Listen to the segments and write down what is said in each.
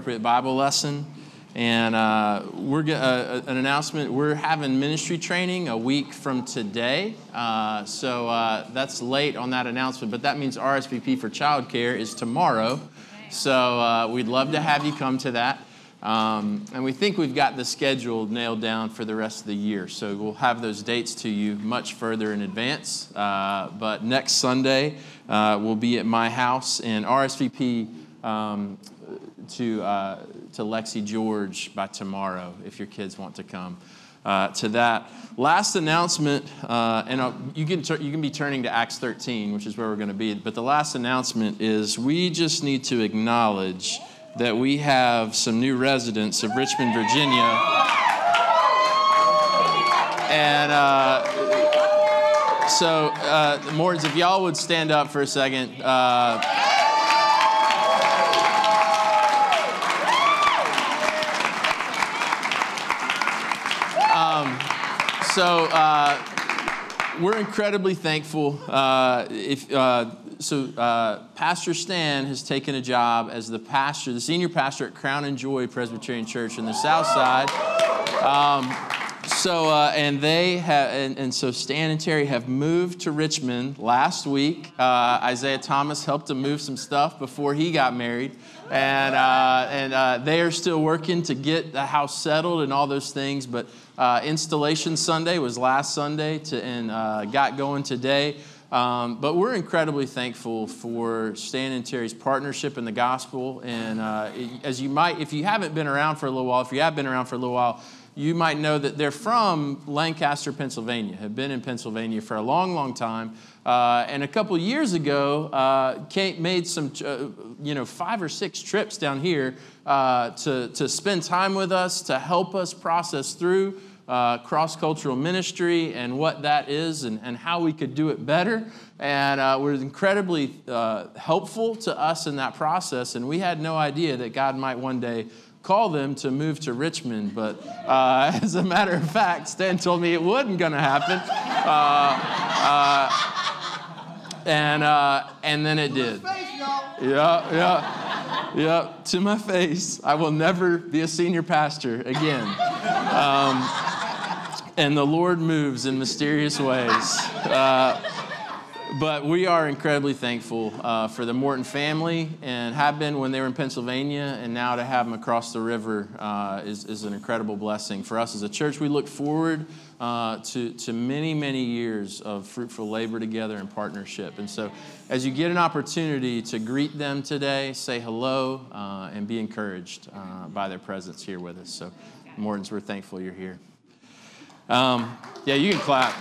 appropriate Bible lesson. And an announcement, we're having ministry training a week from today. So that's late on that announcement, but that means RSVP for childcare is tomorrow. So we'd love to have you come to that. And we think we've got the schedule nailed down for the rest of the year. So we'll have those dates to you much further in advance. But next Sunday, we'll be at my house, and RSVP to Lexi George by tomorrow if your kids want to come to that. Last announcement, and you can be turning to Acts 13, which is where we're going to be. But the last announcement is we just need to acknowledge that we have some new residents of Richmond, Virginia. And so, Mortons, if y'all would stand up for a second. We're incredibly thankful. Pastor Stan has taken a job as the senior pastor at Crown and Joy Presbyterian Church in the South Side. So Stan and Terry have moved to Richmond last week. Isaiah Thomas helped them move some stuff before he got married. And they are still working to get the house settled and all those things. But Installation Sunday was last Sunday and got going today. But we're incredibly thankful for Stan and Terry's partnership in the gospel. And if you haven't been around for a little while, if you have been around for a little while, you might know that they're from Lancaster, Pennsylvania, have been in Pennsylvania for a long, long time. And a couple years ago, made some, 5 or 6 trips down here to spend time with us, to help us process through cross-cultural ministry and what that is and how we could do it better. And was incredibly helpful to us in that process. And we had no idea that God might one day call them to move to Richmond. But as a matter of fact, Stan told me it wasn't going to happen. And then it did. Yeah, to my face. I will never be a senior pastor again. And the Lord moves in mysterious ways. But we are incredibly thankful for the Morton family, and have been when they were in Pennsylvania, and now to have them across the river is an incredible blessing. For us as a church, we look forward to many, many years of fruitful labor together and partnership. And so as you get an opportunity to greet them today, say hello and be encouraged by their presence here with us. So Mortons, we're thankful you're here. You can clap.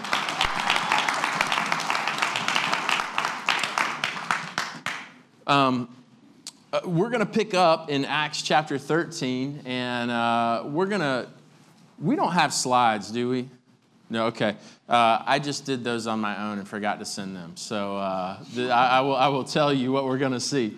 We're going to pick up in Acts chapter 13, and we don't have slides, do we? No, okay. I just did those on my own and forgot to send them. So I will tell you what we're going to see.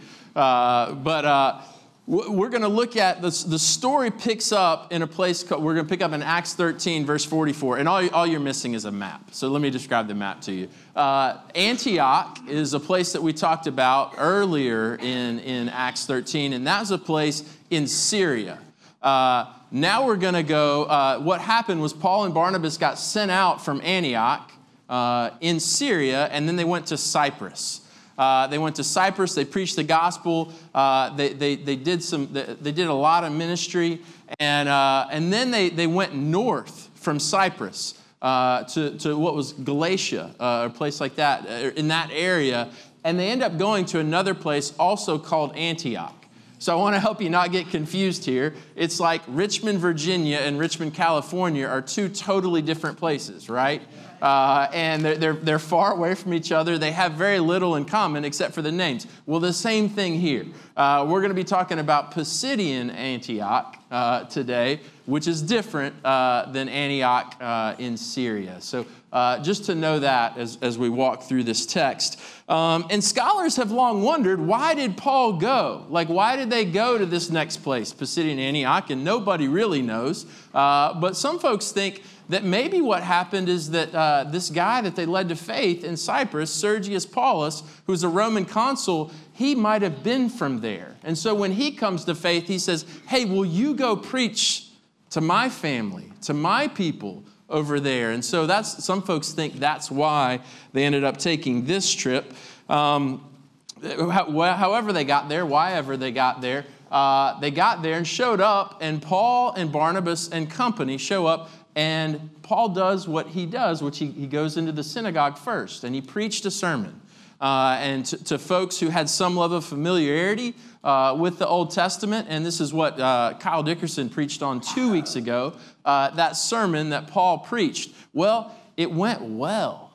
We're going to look at the story picks up in a place called, we're going to pick up in Acts 13, verse 44. And all you're missing is a map. So let me describe the map to you. Antioch is a place that we talked about earlier in Acts 13. And that was a place in Syria. Now we're going to go, what happened was Paul and Barnabas got sent out from Antioch in Syria, and then they went to Cyprus. They went to Cyprus. They preached the gospel. They did a lot of ministry, and then they went north from Cyprus to what was Galatia, a place like that in that area, and they end up going to another place also called Antioch. So I want to help you not get confused here. It's like Richmond, Virginia, and Richmond, California are two totally different places, right? And they're far away from each other. They have very little in common except for the names. Well, the same thing here. We're going to be talking about Pisidian Antioch today, which is different than Antioch in Syria. So just to know that as we walk through this text. And scholars have long wondered, why did Paul go? Like, why did they go to this next place, Pisidian Antioch? And nobody really knows. But some folks think that maybe what happened is that this guy that they led to faith in Cyprus, Sergius Paulus, who's a Roman consul, he might have been from there. And so when he comes to faith, he says, hey, will you go preach to my family, to my people over there? And so some folks think that's why they ended up taking this trip. However they got there, whyever they got there and showed up, and Paul and Barnabas and company show up, and Paul does what he does, which he goes into the synagogue first, and he preached a sermon. And to folks who had some level of familiarity with the Old Testament, and this is what Kyle Dickerson preached on 2 weeks ago, that sermon that Paul preached. Well, it went well.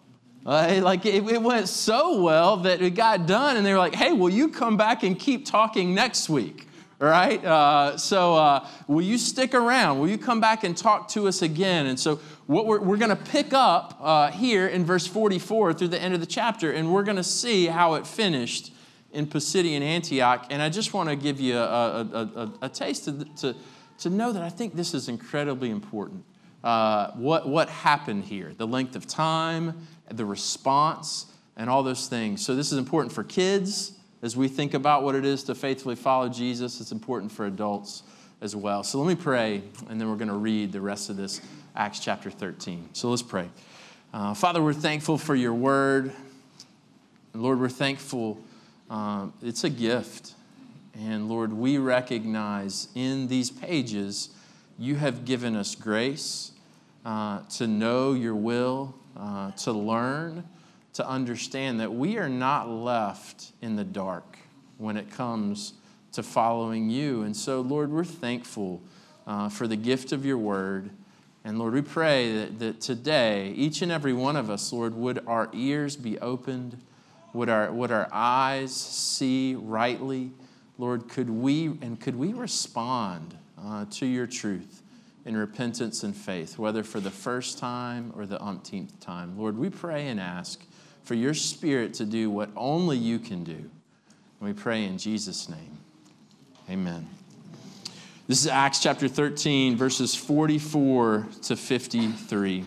It went so well that it got done, and they were like, hey, will you come back and keep talking next week? All right? So will you stick around? Will you come back and talk to us again? And so what we're going to pick up here in verse 44 through the end of the chapter, and we're going to see how it finished in Pisidian Antioch. And I just want to give you a taste to know that I think this is incredibly important. What happened here, the length of time, the response, and all those things. So this is important for kids as we think about what it is to faithfully follow Jesus. It's important for adults as well. So let me pray, and then we're going to read the rest of this Acts chapter 13. So let's pray. Father, we're thankful for your word. And Lord, we're thankful. It's a gift. And Lord, we recognize in these pages you have given us grace to know your will, to learn, to understand that we are not left in the dark when it comes to following you. And so, Lord, we're thankful for the gift of your word. And Lord, we pray that today, each and every one of us, Lord, would our ears be opened? Would our eyes see rightly? Lord, could we respond to your truth in repentance and faith, whether for the first time or the umpteenth time? Lord, we pray and ask for your Spirit to do what only you can do. And we pray in Jesus' name. Amen. This is Acts chapter 13, verses 44 to 53.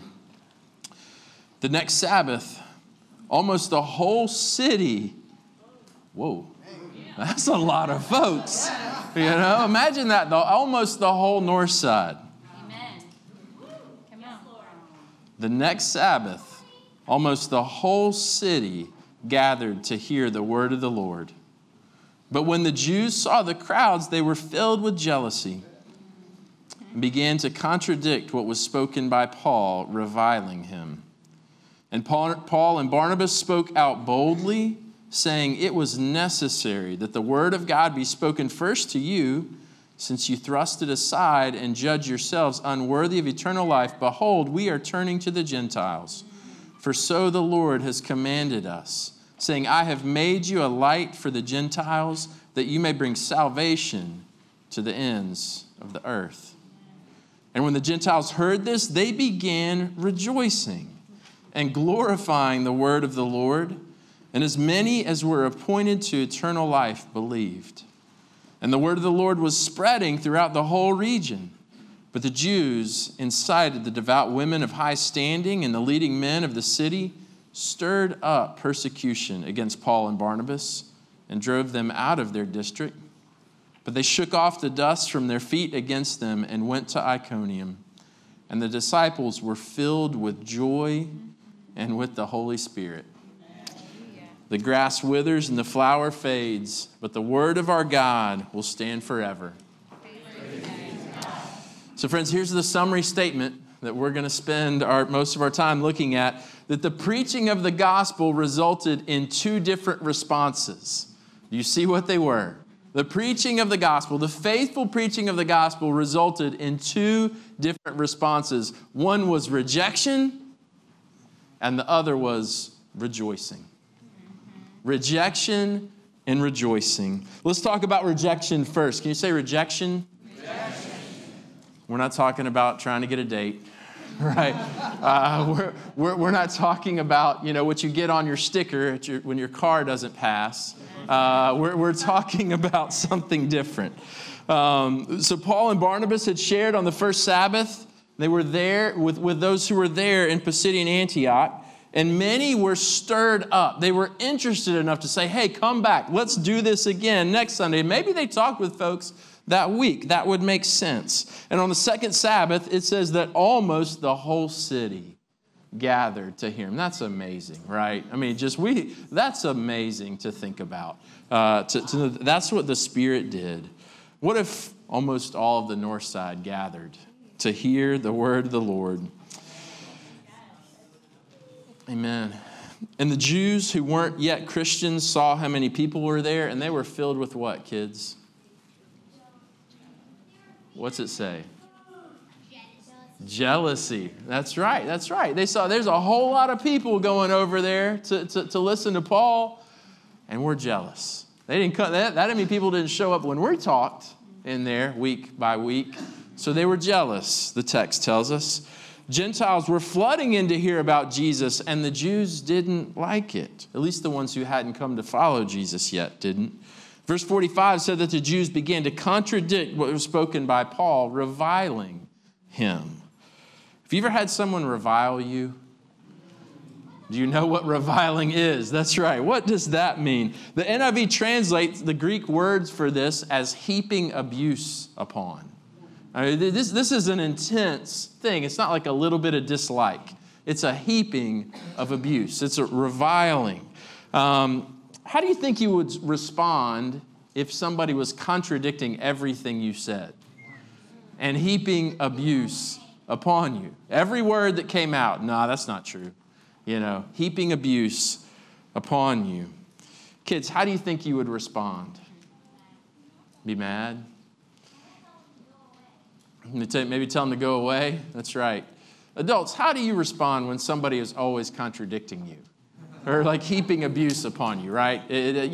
The next Sabbath, almost the whole city. Whoa, that's a lot of folks. You know, imagine that, almost the whole north side. Amen. Come on. The next Sabbath, almost the whole city gathered to hear the word of the Lord. But when the Jews saw the crowds, they were filled with jealousy and began to contradict what was spoken by Paul, reviling him. And Paul and Barnabas spoke out boldly, saying, it was necessary that the word of God be spoken first to you, since you thrust it aside and judge yourselves unworthy of eternal life. Behold, we are turning to the Gentiles. For so the Lord has commanded us, saying, I have made you a light for the Gentiles, that you may bring salvation to the ends of the earth. And when the Gentiles heard this, they began rejoicing and glorifying the word of the Lord. And as many as were appointed to eternal life believed. And the word of the Lord was spreading throughout the whole region. But the Jews incited the devout women of high standing and the leading men of the city, stirred up persecution against Paul and Barnabas, and drove them out of their district. But they shook off the dust from their feet against them and went to Iconium. And the disciples were filled with joy and with the Holy Spirit. The grass withers and the flower fades, but the word of our God will stand forever. So friends, here's the summary statement that we're going to spend most of our time looking at, that the preaching of the gospel resulted in two different responses. Do you see what they were? The preaching of the gospel, the faithful preaching of the gospel resulted in two different responses. One was rejection, and the other was rejoicing. Rejection and rejoicing. Let's talk about rejection first. Can you say rejection? Rejection. We're not talking about trying to get a date, right? We're not talking about, what you get on your sticker when your car doesn't pass. We're talking about something different. So Paul and Barnabas had shared on the first Sabbath They were there with those who were there in Pisidian Antioch, and many were stirred up. They were interested enough to say, hey, come back. Let's do this again next Sunday. Maybe they talked with folks that week. That would make sense. And on the second Sabbath, it says that almost the whole city gathered to hear him. That's amazing, right? I mean, that's amazing to think about. That's what the Spirit did. What if almost all of the north side gathered to hear the word of the Lord? Amen. And the Jews who weren't yet Christians saw how many people were there, and they were filled with what, kids? What's it say? Jealousy. That's right. That's right. They saw there's a whole lot of people going over there to listen to Paul, and we're jealous. They didn't come. That didn't mean people didn't show up when we talked in there week by week. So they were jealous, the text tells us. Gentiles were flooding in to hear about Jesus, and the Jews didn't like it. At least the ones who hadn't come to follow Jesus yet didn't. Verse 45 said that the Jews began to contradict what was spoken by Paul, reviling him. Have you ever had someone revile you? Do you know what reviling is? That's right. What does that mean? The NIV translates the Greek words for this as heaping abuse upon. I mean, this is an intense thing. It's not like a little bit of dislike. It's a heaping of abuse. It's a reviling. How do you think you would respond if somebody was contradicting everything you said and heaping abuse upon you? Every word that came out, no, that's not true. Heaping abuse upon you. Kids, how do you think you would respond? Be mad? Maybe tell them to go away? That's right. Adults, how do you respond when somebody is always contradicting you? Or like heaping abuse upon you, right?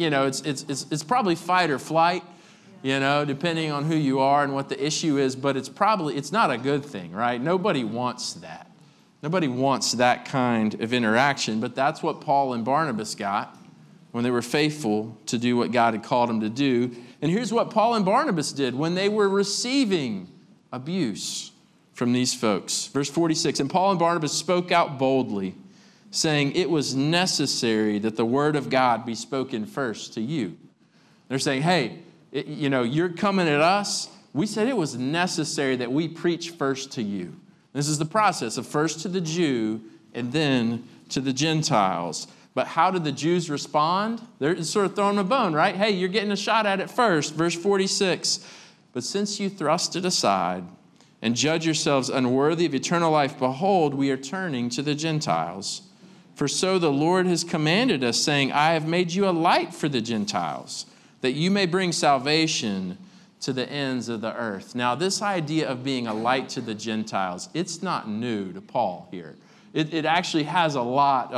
It's probably fight or flight, depending on who you are and what the issue is, but it's not a good thing, right? Nobody wants that. Nobody wants that kind of interaction, but that's what Paul and Barnabas got when they were faithful to do what God had called them to do. And here's what Paul and Barnabas did when they were receiving abuse from these folks. Verse 46, and Paul and Barnabas spoke out boldly, saying it was necessary that the word of God be spoken first to you. They're saying, hey, you're coming at us. We said it was necessary that we preach first to you. This is the process of first to the Jew and then to the Gentiles. But how did the Jews respond? They're sort of throwing a bone, right? Hey, you're getting a shot at it first. Verse 46, but since you thrust it aside and judge yourselves unworthy of eternal life, behold, we are turning to the Gentiles. For so the Lord has commanded us, saying, I have made you a light for the Gentiles, that you may bring salvation to the ends of the earth. Now, this idea of being a light to the Gentiles, it's not new to Paul here. It actually has a lot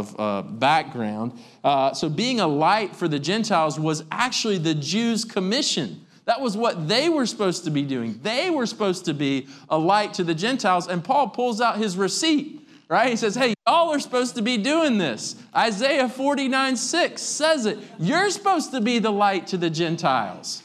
of background. So being a light for the Gentiles was actually the Jews' commission. That was what they were supposed to be doing. They were supposed to be a light to the Gentiles. And Paul pulls out his receipt, right? He says, hey, y'all are supposed to be doing this. Isaiah 49:6 says it. You're supposed to be the light to the Gentiles.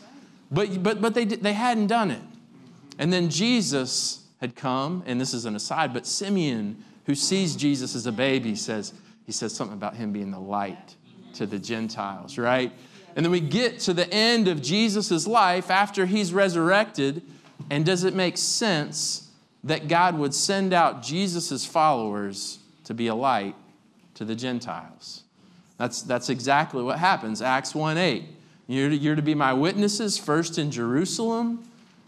But they hadn't done it. And then Jesus had come, and this is an aside, but Simeon, who sees Jesus as a baby, he says something about him being the light to the Gentiles, right? And then we get to the end of Jesus' life after he's resurrected, and does it make sense that God would send out Jesus' followers to be a light to the Gentiles? That's exactly what happens. Acts 1:8. You're to be my witnesses first in Jerusalem,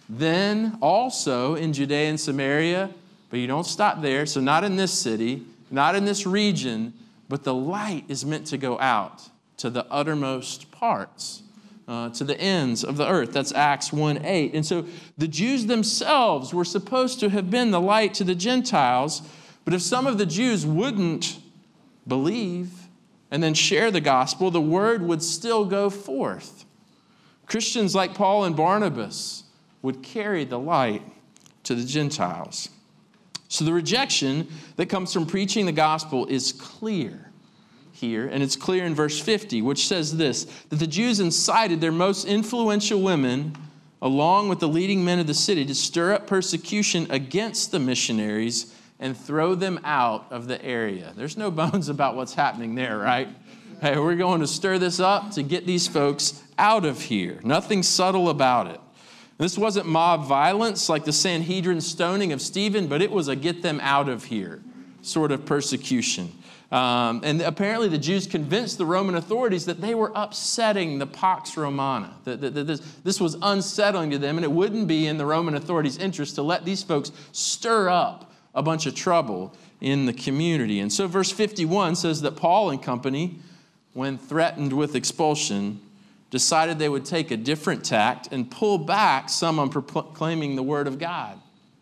then also in Judea and Samaria. But you don't stop there. So not in this city, not in this region, but the light is meant to go out to the uttermost parts, to the ends of the earth. That's Acts 1:8. And so the Jews themselves were supposed to have been the light to the Gentiles. But if some of the Jews wouldn't believe and then share the gospel, the word would still go forth. Christians like Paul and Barnabas would carry the light to the Gentiles. So the rejection that comes from preaching the gospel is clear here, and it's clear in verse 50, which says this, that the Jews incited their most influential women along with the leading men of the city, to stir up persecution against the missionaries and throw them out of the area. There's no bones about what's happening there, right? Hey, we're going to stir this up to get these folks out of here. Nothing subtle about it. This wasn't mob violence like the Sanhedrin stoning of Stephen, but it was a get them out of here sort of persecution. And apparently the Jews convinced the Roman authorities that they were upsetting the Pax Romana. That this was unsettling to them, and it wouldn't be in the Roman authorities' interest to let these folks stir up a bunch of trouble in the community. And so verse 51 says that Paul and company, when threatened with expulsion, decided they would take a different tact and pull back some on proclaiming the word of God.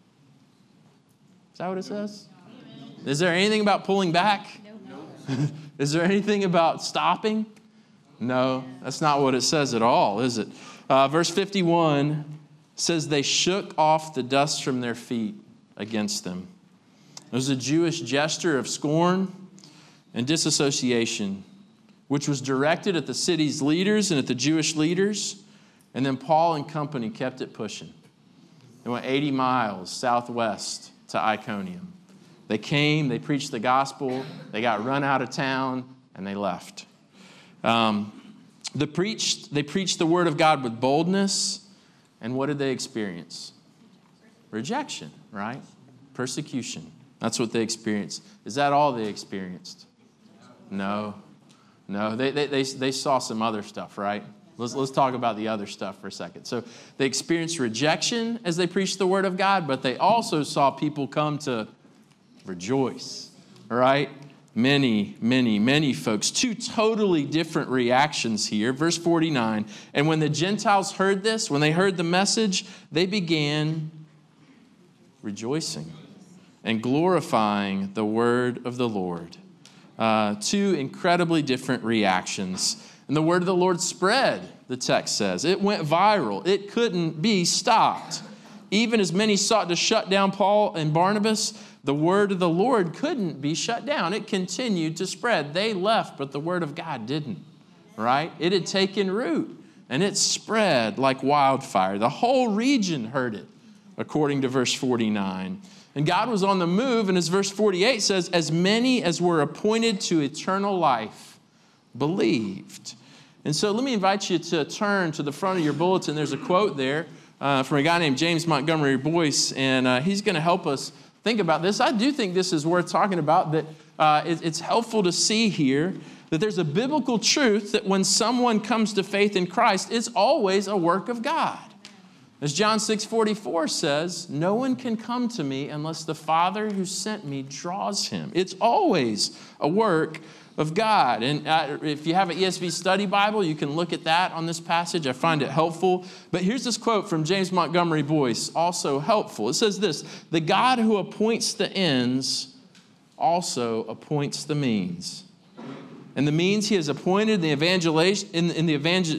Is that what it says? Is there anything about pulling back? No. Is there anything about stopping? No, that's not what it says at all, is it? Verse 51 says they shook off the dust from their feet against them. It was a Jewish gesture of scorn and disassociation, which was directed at the city's leaders and at the Jewish leaders. And then Paul and company kept it pushing. They went 80 miles southwest to Iconium. They came, they preached the gospel, they got run out of town, and they left. They preached the word of God with boldness, and what did they experience? Rejection, right? Persecution. That's what they experienced. Is that all they experienced? No. They saw some other stuff, right? Let's talk about the other stuff for a second. So they experienced rejection as they preached the word of God, but they also saw people come to rejoice, right? Many folks. Two totally different reactions here. Verse 49, and when the Gentiles heard this, when they heard the message, they began rejoicing and glorifying the word of the Lord. Two incredibly different reactions. And the word of the Lord spread, the text says. It went viral. It couldn't be stopped. Even as many sought to shut down Paul and Barnabas, the word of the Lord couldn't be shut down. It continued to spread. They left, but the word of God didn't, right? It had taken root, and it spread like wildfire. The whole region heard it, according to verse 49. And God was on the move, and as verse 48 says, as many as were appointed to eternal life believed. And so let me invite you to turn to the front of your bulletin. There's a quote there from a guy named James Montgomery Boyce, and he's going to help us think about this. I do think this is worth talking about, that it's helpful to see here that there's a biblical truth that when someone comes to faith in Christ, it's always a work of God. As John 6:44 says, no one can come to me unless the Father who sent me draws him. It's always a work of God. And if you have an ESV study Bible, you can look at that on this passage. I find it helpful. But here's this quote from James Montgomery Boyce, also helpful. It says this: the God who appoints the ends also appoints the means. And the means he has appointed in the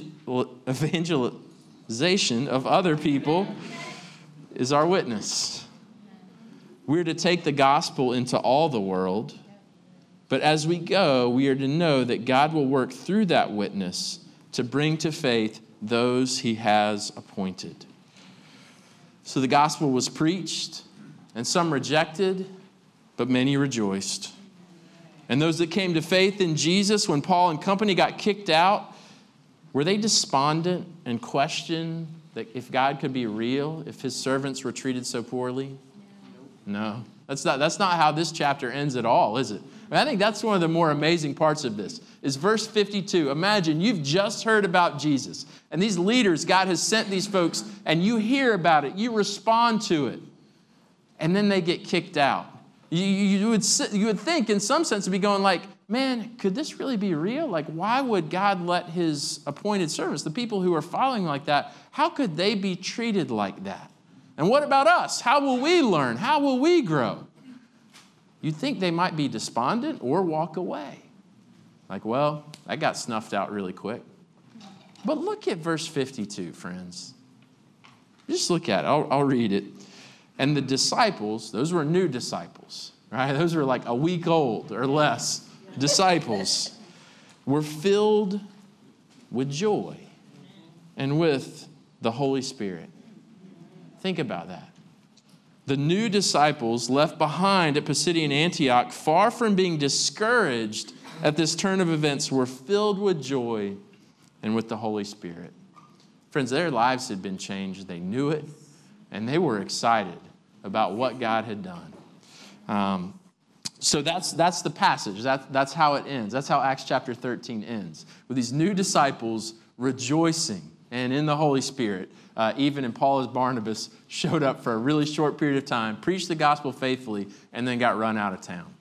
evangelization of other people is our witness. We're to take the gospel into all the world. But as we go, we are to know that God will work through that witness to bring to faith those he has appointed. So the gospel was preached, and some rejected, but many rejoiced. And those that came to faith in Jesus when Paul and company got kicked out, were they despondent and questioned that if God could be real, if his servants were treated so poorly? No. That's not how this chapter ends at all, is it? I think that's one of the more amazing parts of this, is verse 52. Imagine you've just heard about Jesus, and these leaders, God has sent these folks, and you hear about it, you respond to it, and then they get kicked out. You would think, in some sense, to be going like, man, could this really be real? Like, why would God let his appointed servants, the people who are following like that, how could they be treated like that? And what about us? How will we learn? How will we grow? You'd think they might be despondent or walk away. Like, well, that got snuffed out really quick. But look at verse 52, friends. Just look at it. I'll read it. And the disciples, those were new disciples, right? Those were like a week old or less disciples, were filled with joy and with the Holy Spirit. Think about that. The new disciples left behind at Pisidian Antioch, far from being discouraged at this turn of events, were filled with joy and with the Holy Spirit. Friends, their lives had been changed. They knew it, and they were excited about what God had done. So that's the passage. That's how it ends. That's how Acts chapter 13 ends, with these new disciples rejoicing and in the Holy Spirit. Even and Paul as Barnabas showed up for a really short period of time, preached the gospel faithfully, and then got run out of town.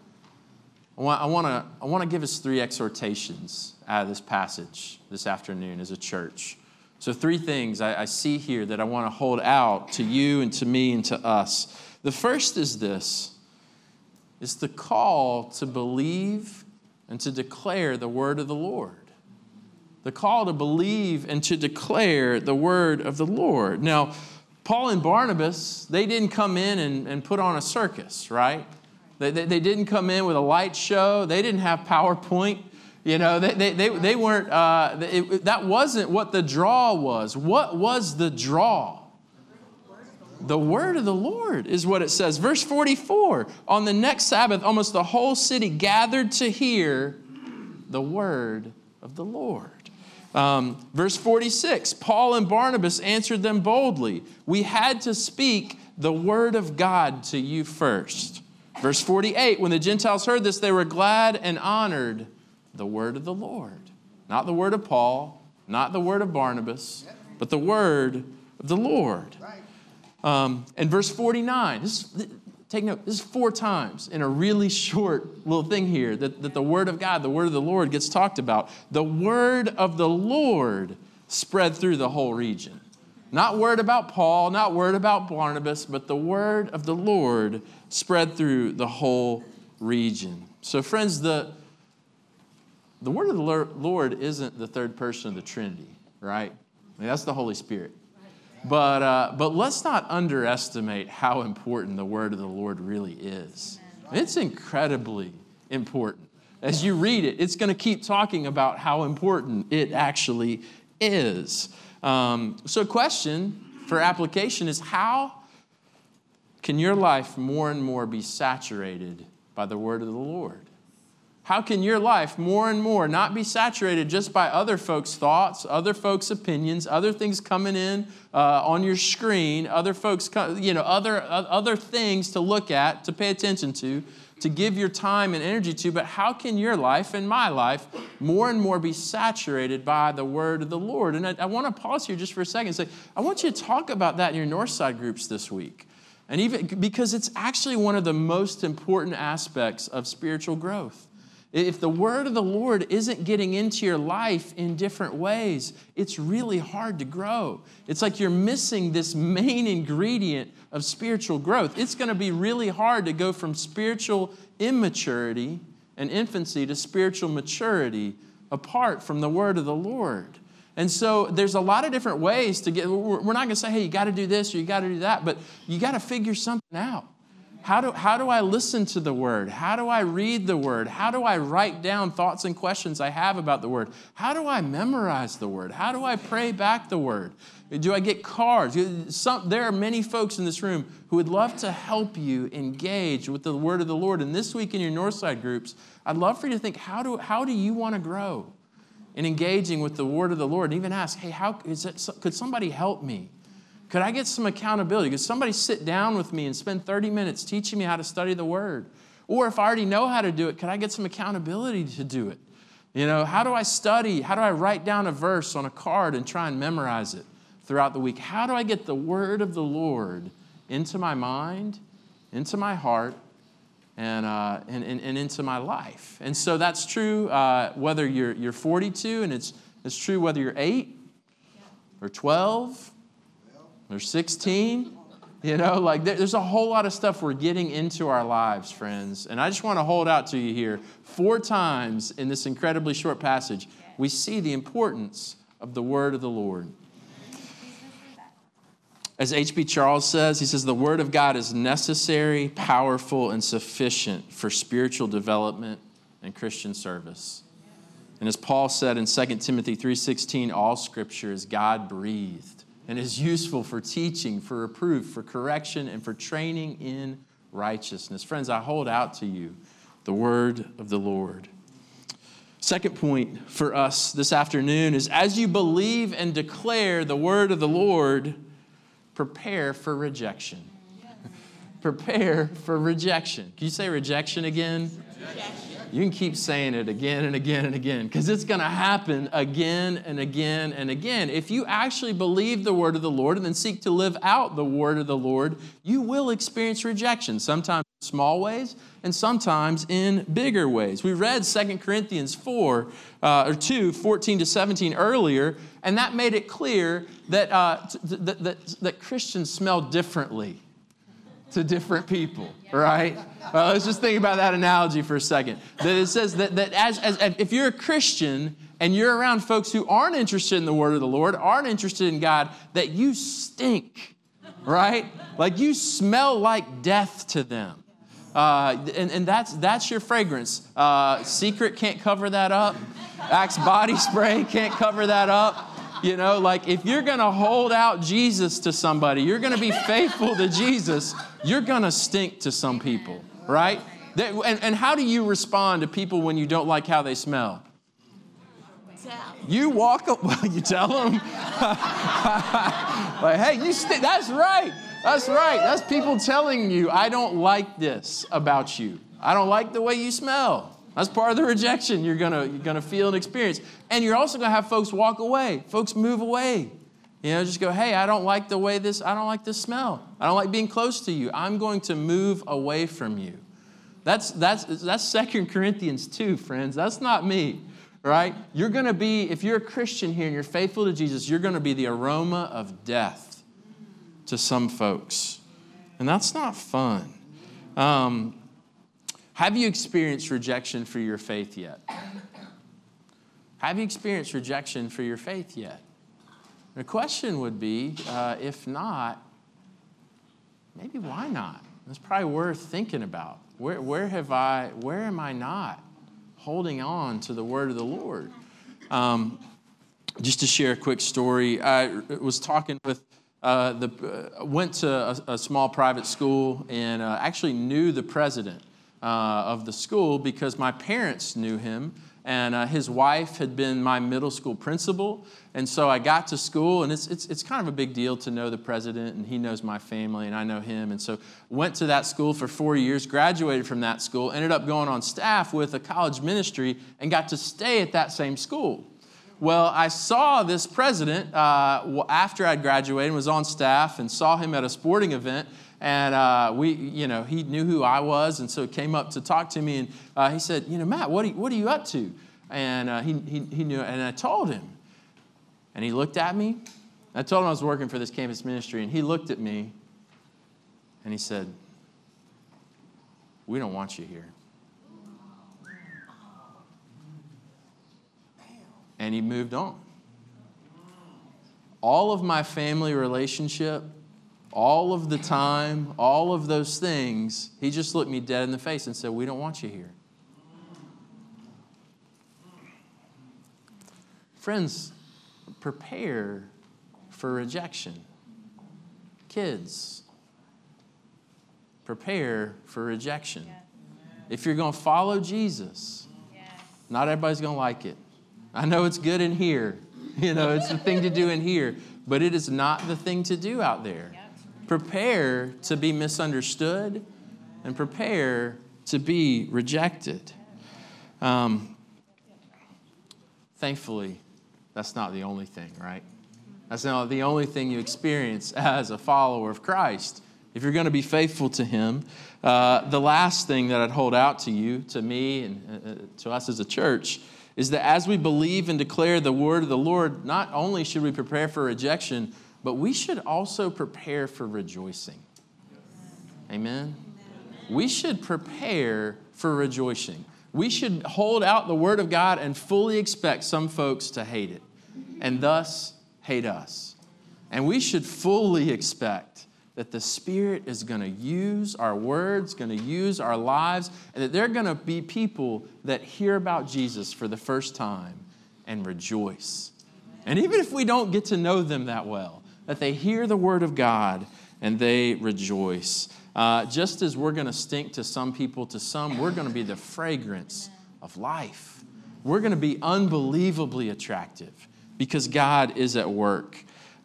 I want to give us 3 exhortations out of this passage this afternoon as a church. So 3 things I see here that I want to hold out to you and to me and to us. The first is this. It's the call to believe and to declare the word of the Lord. The call to believe and to declare the word of the Lord. Now, Paul and Barnabas, they didn't come in and put on a circus, right? They didn't come in with a light show. They didn't have PowerPoint. You know, they weren't, that wasn't what the draw was. What was the draw? The word of the Lord is what it says. Verse 44, on the next Sabbath, almost the whole city gathered to hear the word of the Lord. Verse 46, Paul and Barnabas answered them boldly. We had to speak the word of God to you first. Verse 48, when the Gentiles heard this, they were glad and honored the word of the Lord. Not the word of Paul, not the word of Barnabas, but the word of the Lord. And verse 49, take note, this is 4 times in a really short little thing here that the word of God, the word of the Lord gets talked about. The word of the Lord spread through the whole region. Not word about Paul, not word about Barnabas, but the word of the Lord spread through the whole region. So friends, the word of the Lord isn't the third person of the Trinity, right? I mean, that's the Holy Spirit. But let's not underestimate how important the word of the Lord really is. It's incredibly important. As you read it, it's going to keep talking about how important it actually is. So question for application is, how can your life more and more be saturated by the word of the Lord? How can your life more and more not be saturated just by other folks' thoughts, other folks' opinions, other things coming in on your screen, other folks, other things to look at, to pay attention to give your time and energy to, but how can your life and my life more and more be saturated by the word of the Lord? And I want to pause here just for a second and say, I want you to talk about that in your Northside groups this week. And even because it's actually one of the most important aspects of spiritual growth. If the word of the Lord isn't getting into your life in different ways, it's really hard to grow. It's like you're missing this main ingredient of spiritual growth. It's going to be really hard to go from spiritual immaturity and infancy to spiritual maturity apart from the word of the Lord. And so there's a lot of different ways to get, we're not going to say, hey, you got to do this or you got to do that, but you got to figure something out. How do I listen to the word? How do I read the word? How do I write down thoughts and questions I have about the word? How do I memorize the word? How do I pray back the word? Do I get cards? There are many folks in this room who would love to help you engage with the word of the Lord. And this week in your Northside groups, I'd love for you to think, how do you want to grow in engaging with the word of the Lord? And even ask, hey, could somebody help me? Could I get some accountability? Could somebody sit down with me and spend 30 minutes teaching me how to study the word? Or if I already know how to do it, could I get some accountability to do it? You know, how do I study? How do I write down a verse on a card and try and memorize it throughout the week? How do I get the word of the Lord into my mind, into my heart, and into my life? And so that's true whether you're 42, and it's true whether you're 8 or 12 or 16. You know, like there's a whole lot of stuff we're getting into our lives, friends. And I just want to hold out to you here 4 times in this incredibly short passage, we see the importance of the word of the Lord. As H.B. Charles says, he says, the word of God is necessary, powerful, and sufficient for spiritual development and Christian service. And as Paul said in 2 Timothy 3:16, all scripture is God-breathed and is useful for teaching, for reproof, for correction, and for training in righteousness. Friends, I hold out to you the word of the Lord. Second point for us this afternoon is as you believe and declare the word of the Lord, prepare for rejection. Prepare for rejection. Can you say rejection again? Rejection. You can keep saying it again and again and again because it's going to happen again and again and again. If you actually believe the word of the Lord and then seek to live out the word of the Lord, you will experience rejection, sometimes in small ways and sometimes in bigger ways. We read 2 Corinthians 2, 14 to 17 earlier, and that made it clear that Christians smell differently to different people, right? Well, let's just think about that analogy for a second. That it says that as if you're a Christian and you're around folks who aren't interested in the word of the Lord, aren't interested in God, that you stink, right? Like you smell like death to them. And that's your fragrance. Secret can't cover that up. Axe body spray can't cover that up. You know, like if you're going to hold out Jesus to somebody, you're going to be faithful to Jesus, you're going to stink to some people, right? And how do you respond to people when you don't like how they smell? You walk up, well, you tell them. Like, hey, you stink. That's right. That's right. That's people telling you, I don't like this about you. I don't like the way you smell. That's part of the rejection you're gonna feel and experience. And you're also gonna have folks walk away. Folks move away. You know, just go, hey, I don't like this smell. I don't like being close to you. I'm going to move away from you. That's 2 Corinthians 2, friends. That's not me, right? You're gonna be, if you're a Christian here and you're faithful to Jesus, you're gonna be the aroma of death to some folks. And that's not fun. Have you experienced rejection for your faith yet? Have you experienced rejection for your faith yet? The question would be, if not, maybe why not? It's probably worth thinking about. Where am I not holding on to the word of the Lord? Just to share a quick story, I was talking with went to a small private school and actually knew the president of the school because my parents knew him, and his wife had been my middle school principal. And so I got to school, and it's kind of a big deal to know the president, and he knows my family, and I know him. And so went to that school for 4 years, graduated from that school, ended up going on staff with a college ministry, and got to stay at that same school. Well, I saw this president after I'd graduated and was on staff, and saw him at a sporting event. And he knew who I was, and so he came up to talk to me, and he said, Matt, what are you up to? And he knew, and I told him, and he looked at me. I told him I was working for this campus ministry, and he looked at me, and he said, we don't want you here. And he moved on. All of my family relationship, all of the time, all of those things, he just looked me dead in the face and said, we don't want you here. Friends, prepare for rejection. Kids, prepare for rejection. If you're going to follow Jesus, not everybody's going to like it. I know it's good in here. It's the thing to do in here, but it is not the thing to do out there. Prepare to be misunderstood and prepare to be rejected. Thankfully, that's not the only thing, right? That's not the only thing you experience as a follower of Christ. If you're going to be faithful to Him, the last thing that I'd hold out to you, to me, and to us as a church, is that as we believe and declare the word of the Lord, not only should we prepare for rejection, but we should also prepare for rejoicing. Amen? We should prepare for rejoicing. We should hold out the word of God and fully expect some folks to hate it, and thus hate us. And we should fully expect that the Spirit is going to use our words, going to use our lives, and that there are going to be people that hear about Jesus for the first time and rejoice. And even if we don't get to know them that well, that they hear the word of God and they rejoice. Just as we're going to stink to some people, to some, we're going to be the fragrance of life. We're going to be unbelievably attractive because God is at work.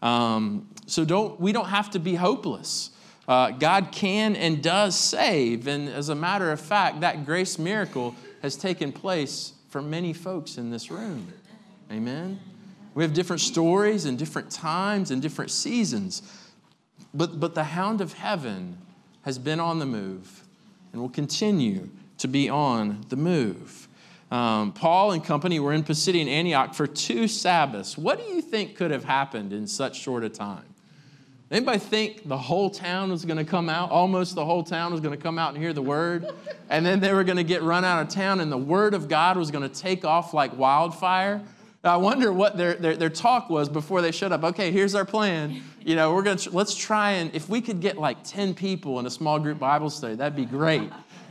So we don't have to be hopeless. God can and does save. And as a matter of fact, that grace miracle has taken place for many folks in this room. Amen. We have different stories and different times and different seasons. But the hound of heaven has been on the move and will continue to be on the move. Paul and company were in Pisidian Antioch for 2 Sabbaths. What do you think could have happened in such short a time? Anybody think the whole town was going to come out? Almost the whole town was going to come out and hear the word. And then they were going to get run out of town and the word of God was going to take off like wildfire. I wonder what their talk was before they showed up. Okay, here's our plan. Let's try and, if we could get like 10 people in a small group Bible study, that'd be great,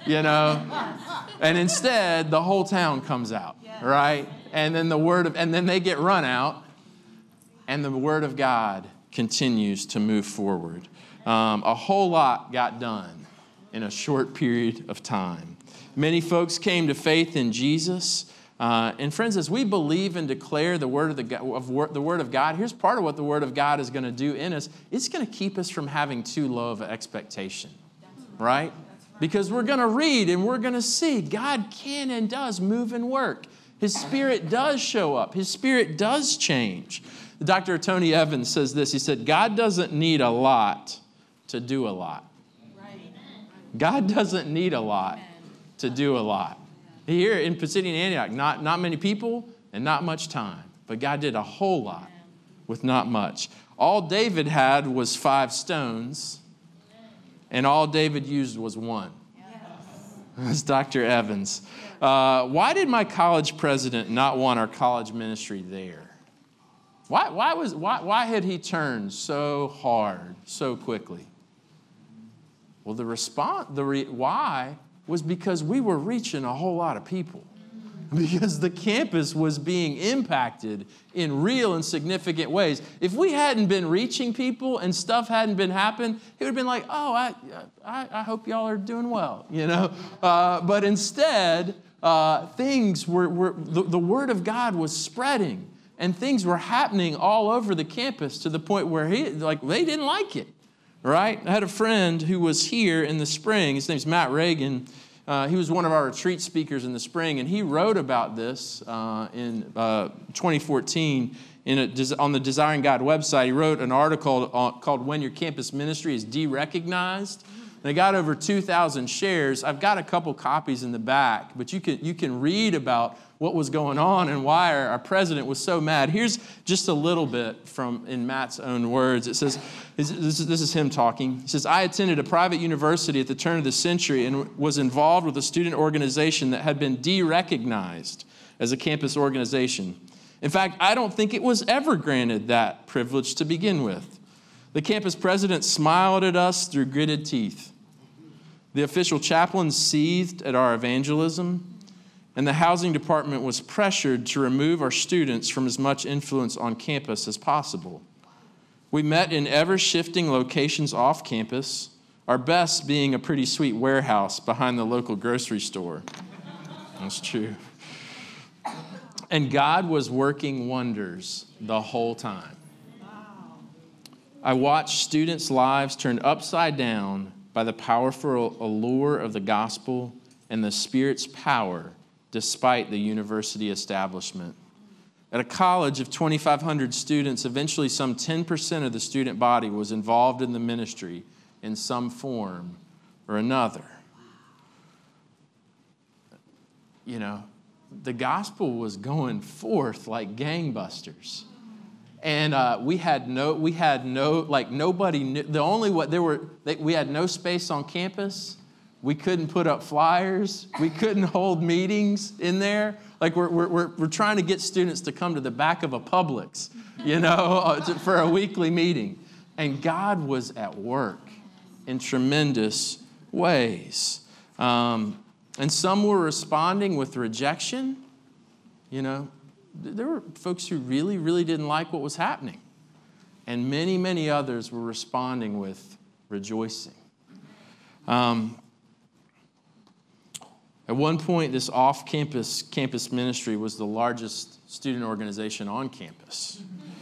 And instead, the whole town comes out, right? And then and then they get run out and the word of God continues to move forward. A whole lot got done in a short period of time. Many folks came to faith in Jesus. And friends, as we believe and declare the word of God, here's part of what the word of God is going to do in us. It's going to keep us from having too low of an expectation, right? Because we're going to read and we're going to see God can and does move and work. His Spirit does show up. His Spirit does change. Dr. Tony Evans says this. He said, God doesn't need a lot to do a lot. God doesn't need a lot to do a lot. Here in Pisidian Antioch, not many people and not much time. But God did a whole lot with not much. All David had was 5 stones, and all David used was 1. That's Dr. Evans. Why did my college president not want our college ministry there? Why had he turned so hard, so quickly? Well, why was because we were reaching a whole lot of people. Because the campus was being impacted in real and significant ways. If we hadn't been reaching people and stuff hadn't been happening, it would have been like, oh, I hope y'all are doing well, But instead, things were the word of God was spreading. And things were happening all over the campus to the point where they didn't like it. Right? I had a friend who was here in the spring. His name's Matt Reagan. He was one of our retreat speakers in the spring, and he wrote about this in 2014 on the Desiring God website. He wrote an article called When Your Campus Ministry is De-Recognized. They got over 2,000 shares. I've got a couple copies in the back, but you can read about what was going on and why our president was so mad. Here's just a little bit in Matt's own words. It says, this is him talking. He says, I attended a private university at the turn of the century and was involved with a student organization that had been de-recognized as a campus organization. In fact, I don't think it was ever granted that privilege to begin with. The campus president smiled at us through gritted teeth. The official chaplain seethed at our evangelism. And the housing department was pressured to remove our students from as much influence on campus as possible. We met in ever-shifting locations off campus, our best being a pretty sweet warehouse behind the local grocery store. That's true. And God was working wonders the whole time. I watched students' lives turned upside down by the powerful allure of the gospel and the Spirit's power despite the university establishment. At a college of 2,500 students, eventually some 10% of the student body was involved in the ministry in some form or another. The gospel was going forth like gangbusters. And we had nobody knew. We had no space on campus. We couldn't put up flyers. We couldn't hold meetings in there. We're trying to get students to come to the back of a Publix, for a weekly meeting. And God was at work in tremendous ways. And some were responding with rejection. There were folks who really, really didn't like what was happening. And many, many others were responding with rejoicing. At one point, this campus ministry was the largest student organization on campus.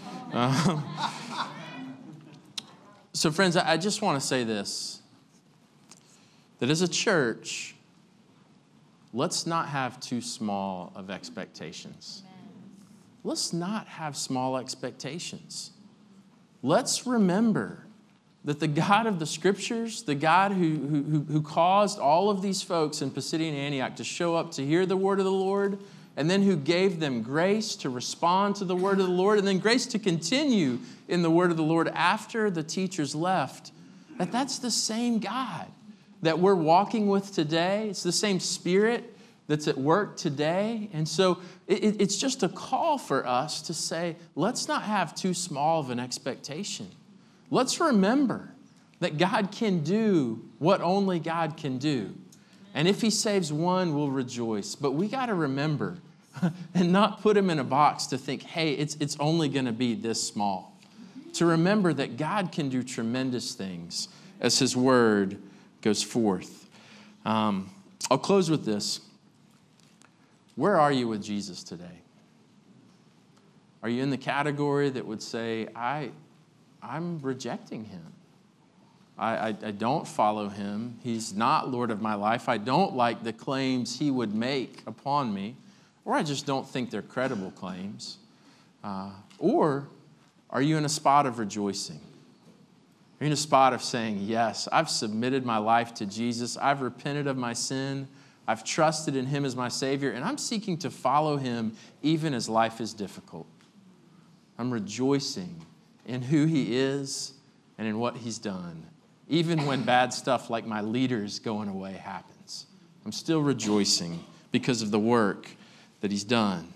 So friends, I just want to say this, that as a church, let's not have too small of expectations. Let's not have small expectations. Let's remember that the God of the Scriptures, the God who caused all of these folks in Pisidian Antioch to show up to hear the word of the Lord, and then who gave them grace to respond to the word of the Lord, and then grace to continue in the word of the Lord after the teachers left, that's the same God that we're walking with today. It's the same Spirit that's at work today. And so it's just a call for us to say, let's not have too small of an expectation. Let's remember that God can do what only God can do. And if he saves one, we'll rejoice. But we got to remember and not put him in a box to think, hey, it's only going to be this small. To remember that God can do tremendous things as his word goes forth. I'll close with this. Where are you with Jesus today? Are you in the category that would say, I'm rejecting him. I don't follow him. He's not Lord of my life. I don't like the claims he would make upon me, or I just don't think they're credible claims. Or are you in a spot of rejoicing? Are you in a spot of saying, yes, I've submitted my life to Jesus. I've repented of my sin. I've trusted in him as my Savior, and I'm seeking to follow him even as life is difficult. I'm rejoicing in who he is and in what he's done. Even when bad stuff like my leaders going away happens, I'm still rejoicing because of the work that he's done.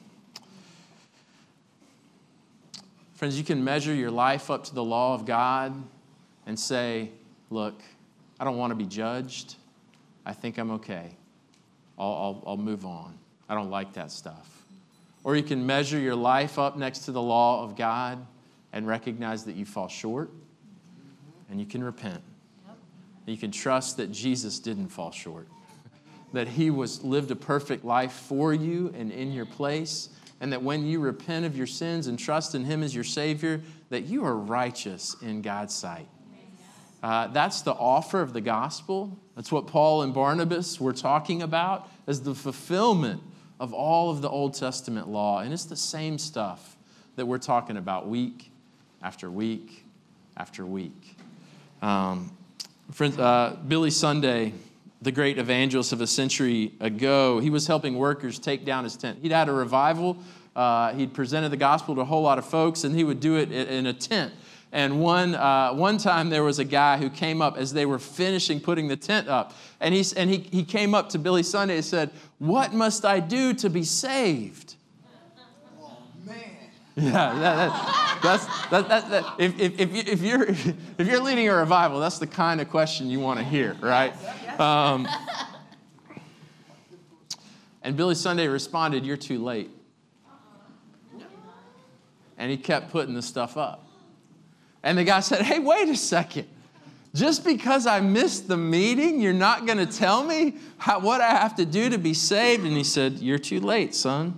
Friends, you can measure your life up to the law of God and say, look, I don't want to be judged. I think I'm okay. I'll move on. I don't like that stuff. Or you can measure your life up next to the law of God and recognize that you fall short, and you can repent. You can trust that Jesus didn't fall short, that he lived a perfect life for you and in your place, and that when you repent of your sins and trust in him as your Savior, that you are righteous in God's sight. That's the offer of the gospel. That's what Paul and Barnabas were talking about as the fulfillment of all of the Old Testament law. And it's the same stuff that we're talking about week after week after week. Billy Sunday, the great evangelist of a century ago, he was helping workers take down his tent. He'd had a revival. He'd presented the gospel to a whole lot of folks, and he would do it in a tent. And one time there was a guy who came up as they were finishing putting the tent up. And he came up to Billy Sunday and said, "What must I do to be saved?" Oh, man. Yeah, if you're leading a revival, that's the kind of question you want to hear, right? And Billy Sunday responded, "You're too late." And he kept putting the stuff up. And the guy said, "Hey, wait a second. Just because I missed the meeting, you're not going to tell me what I have to do to be saved?" And he said, "You're too late, son.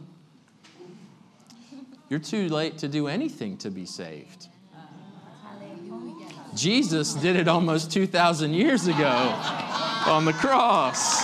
You're too late to do anything to be saved. Jesus did it almost 2,000 years ago on the cross."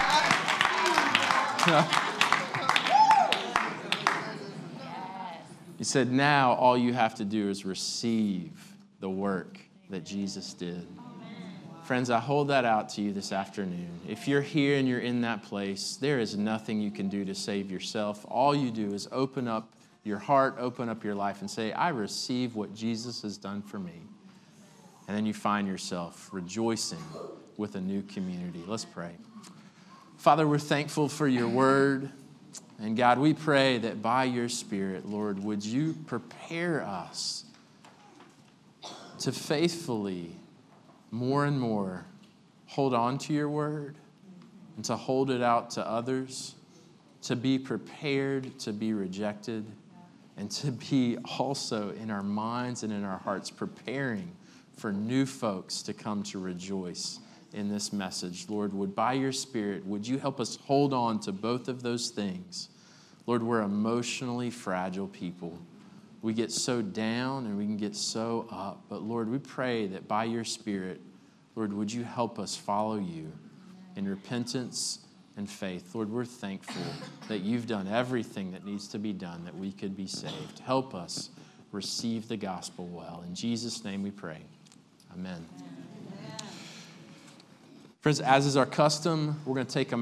He said, now all you have to do is receive the work that Jesus did. Friends, I hold that out to you this afternoon. If you're here and you're in that place, there is nothing you can do to save yourself. All you do is open up your heart, open up your life, and say, I receive what Jesus has done for me. And then you find yourself rejoicing with a new community. Let's pray. Father, we're thankful for your word. And God, we pray that by your Spirit, Lord, would you prepare us to faithfully, more and more, hold on to your word and to hold it out to others, to be prepared to be rejected, and to be also in our minds and in our hearts preparing for new folks to come to rejoice in this message. Lord, by your Spirit, would you help us hold on to both of those things? Lord, we're emotionally fragile people. We get so down and we can get so up. But Lord, we pray that by your Spirit, Lord, would you help us follow you in repentance and faith. Lord, we're thankful that you've done everything that needs to be done that we could be saved. Help us receive the gospel well. In Jesus' name we pray. Amen. Friends, as is our custom, we're going to take a